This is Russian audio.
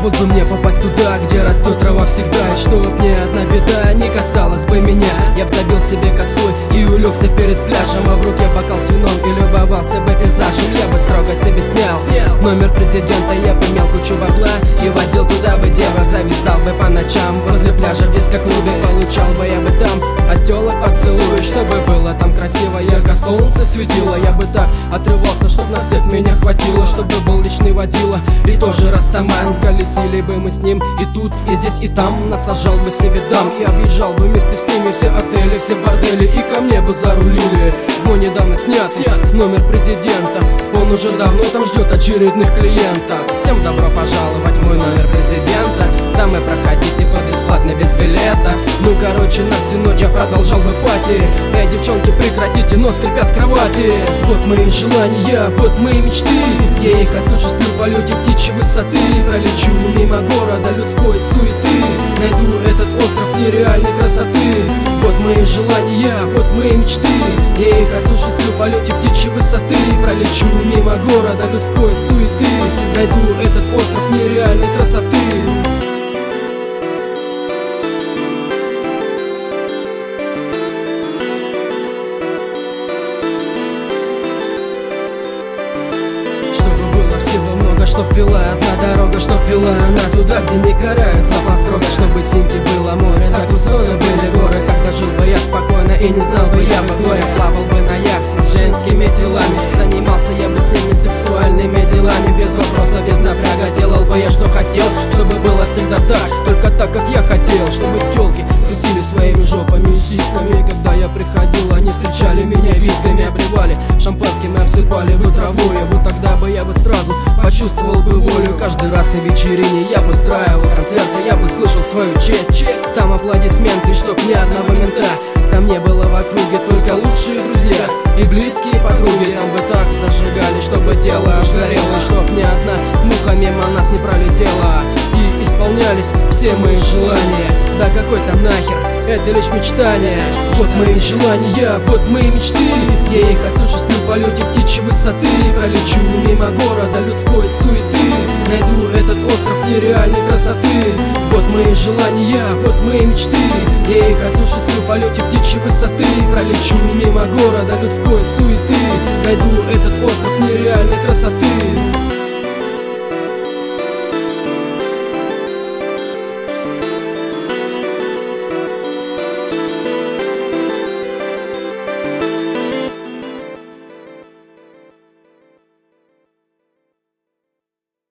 Вот бы мне попасть туда, где растет трава всегда, и чтоб ни одна беда не касалась бы меня. Я б забил себе косой и улегся перед пляжем, а в руке бокал с вином и любовался бы пейзажем. Я бы строго себе снял номер президента, я бы имел кучу бабла и водил туда бы девок, зависал бы по ночам возле пляжа в диско-клубе, получал бы я бы там от тёлок поцелуй, чтобы было там красиво, ярко солнце светило. Я бы так отрывался, чтоб на всех меня хватило, чтобы был личный водила и тоже растаман. Колесили бы мы с ним и тут, и здесь, и там, насажал бы себе дам и объезжал бы вместе с ними все отели, все бордели, и ко мне бы зарулили мой недавно снятый номер президента. Он уже давно там ждет очередных клиентов. Всем добро пожаловать в мой номер президента. Там и проходите по бесплатно без билета. Ну короче, на всю ночь я продолжал бы пати. Эй, девчонки, прекратите, но скрипят кровати. Вот мои желания, вот мои мечты. Я их осуществлю в полете птичьей высоты. Пролечу мимо города людской суеты. Найду этот остров нереальной красоты. Вот мои желания, вот мои мечты. Я их осуществлю в полете птичьей высоты. Пролечу мимо города людской суеты. Найду этот остров нереальной красоты. Всего много, чтоб вела одна дорога, чтоб вела она туда, где не карают за план строго. Чтобы Синти было море, Закусоны были горы. Когда жил бы я спокойно и не знал бы я покоя. Плавал бы на яхте с женскими телами, занимался я бы с ними сексуальными делами. Без вопроса, без напряга, делал бы я что хотел, чтобы было всегда так, только так, как я хотел. Чтобы тёлки тусили своими жопами и сиськами. Когда я приходил, они встречали меня висками, обливали шампанским и обсыпали бы травой. Вот тогда бы я бы сразу почувствовал бы волю. Каждый раз на вечерине я бы устраивал концерты, я бы слышал свою честь. Там аплодисменты, чтоб ни одного мента. Там не было в округе, только лучшие друзья и близкие подруги. Там бы так зажигали, чтобы тело аж горело, чтоб ни одна муха мимо нас не пролетела. И исполнялись все мои желания. Да какой там нахер, это лишь мечтание. Вот мои желания, вот мои мечты. Я их осуществлю в полете птичьей высоты. Пролечу мимо города людской суеты. Найду этот остров нереальной красоты. Вот мои желания, вот мои мечты. Я их осуществлю в полете птичьей высоты. Пролечу мимо города людской суеты. Найду этот остров нереальной красоты.